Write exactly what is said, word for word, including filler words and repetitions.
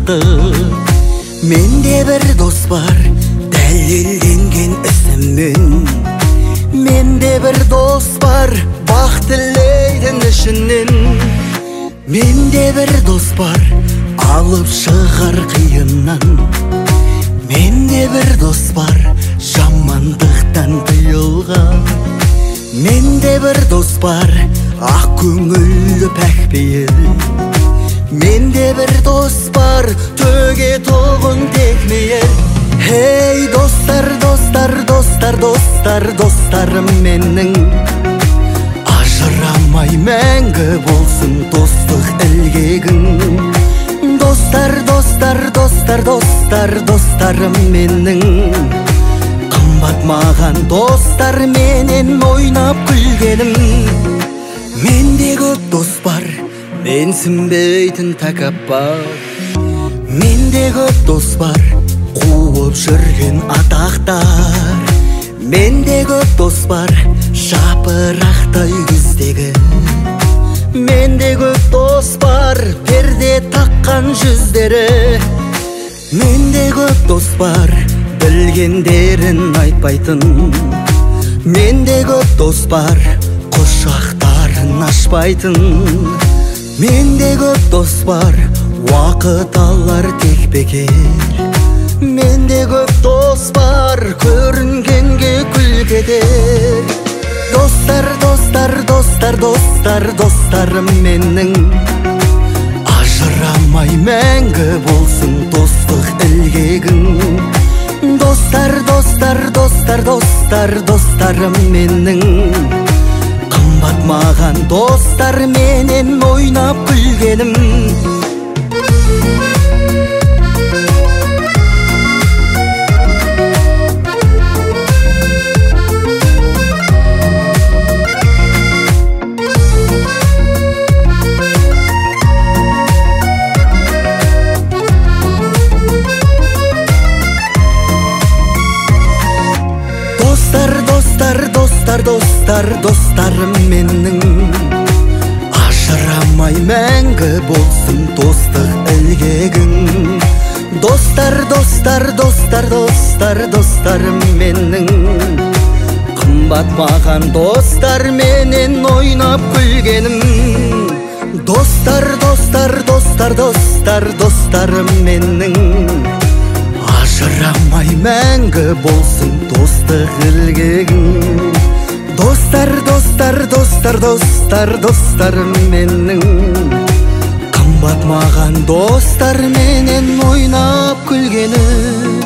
бақты. Менде бір дос бар, дәлелденген ісіммен. Менде бір дос бар, бақ тілейтін ішінен. Менде бір дос бар, алып шығар қиыннан. Менде бір дос бар, жамандықтан тыйылған. Менде бір дос бар, ақ көңілі пәкпейіл. Менде бір дос бар, төге тоғын текмейіл. Хей достар, достар, достар, достар, достарым менің. Ажырамай мәңгі болсын достық ілгегің. Достар, достар, достар, достар, достарым менің. Қымбат маған достар менен ойнап күлгенім. Менде көп дос бар, менсінбейтін тәкаппар. Менде көп дос бар, қуып жүрген атақтар. Менде көп дос бар, жапырақтай күздегі. Менде көп дос бар, перде таққан жүздері. Менде көп дос бар, білгендерін айтпайтын. Менде көп дос бар, құшақтарын ашпайтын. Менде көп дос бар, уақыт алар тек бекер. Менде көп дос бар, көрінгенге күл кетер. Достар, достар, достар, достар, достарым менің. Ажырамай мәңгі болсын достық ілгегің. Достар, достар, достар, достар, достарым менің. Қымбат маған достар менен ойнап күлгенім. Достар, достар, достар, достарым менің. Ажырамай мәңгі болсын достық ілгегің. Достар, достар, достар, достар, достарым менің. Қымбат маған достар менен ойнап күлгенім. Достар, достар, достар, достар, достарым менің. Ажырамай мәңгі болсын достық ілгегің. Достар, достар, достар, достар, достарым менің. Қымбат маған достар менен ойнап күлгенім.